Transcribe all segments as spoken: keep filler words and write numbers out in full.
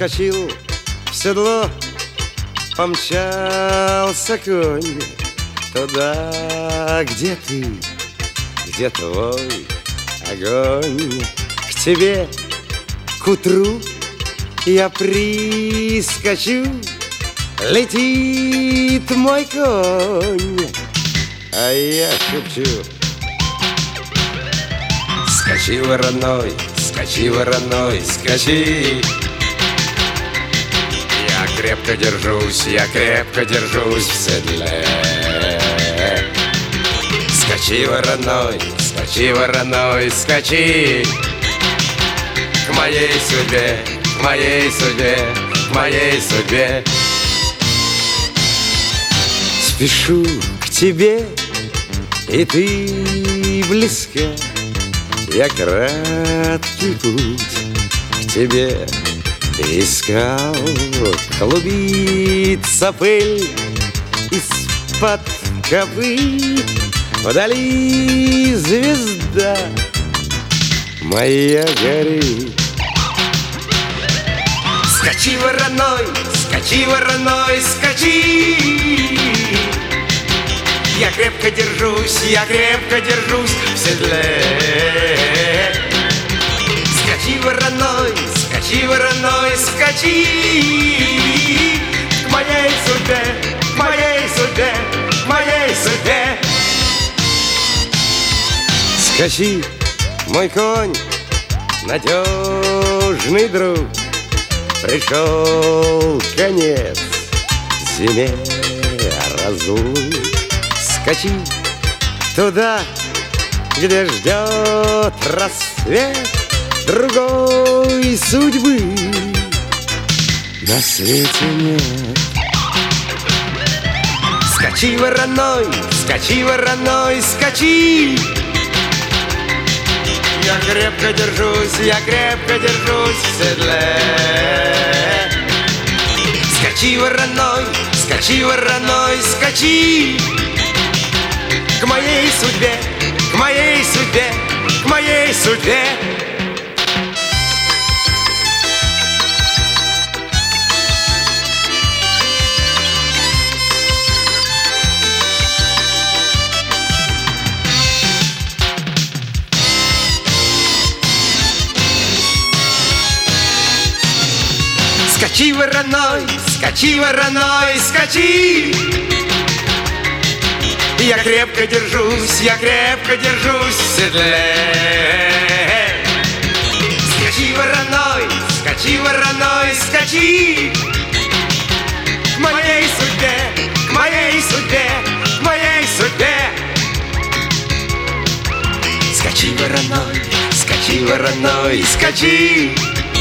вскочил в седло, помчался конь туда, где ты, где твой огонь. К тебе к утру я прискочу, летит мой конь, а я шепчу: скачи, вороной, скачи, вороной, скачи. Я крепко держусь, я крепко держусь в седле. Скачи, вороной, скачи, вороной, скачи. К моей судьбе, к моей судьбе, к моей судьбе. Спешу к тебе, и ты близко. Я краткий путь к тебе искал. Клубится пыль из-под копыт, вдали звезда моя горит. Скачи, вороной, скачи, вороной, скачи. Я крепко держусь, я крепко держусь в седле. Скачи, вороной, скачи, вороной, скачи. К моей судьбе, к моей судьбе, к моей судьбе. Скачи, мой конь, надежный друг. Пришел конец зиме разлук. Скачи туда, где ждет рассвет. Другой судьбы на свете нет. Скачи, вороной, скачи, вороной, скачи. Я крепко держусь, я крепко держусь в седле. Скачи, вороной, скачи, вороной, скачи. К моей судьбе, к моей судьбе, к моей судьбе. Скачи, вороной, скачи, вороной, скачи. Я крепко держусь, я крепко держусь в седле. Скачи, вороной, скачи, вороной, скачи. К моей судьбе, к моей судьбе, к моей судьбе. Скачи, вороной, скачи, вороной, скачи.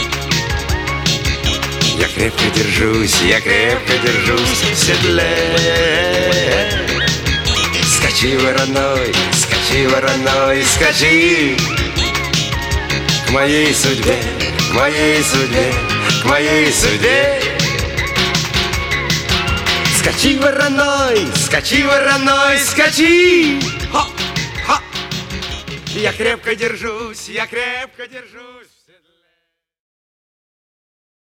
Я крепко держусь, я крепко держусь в седле. Скачи, вороной, скачи, вороной, скачи. К моей судьбе, к моей судьбе, к моей судьбе. Скачи, вороной, скачи, вороной, скачи. Ха, ха. Я крепко держусь, я крепко держусь.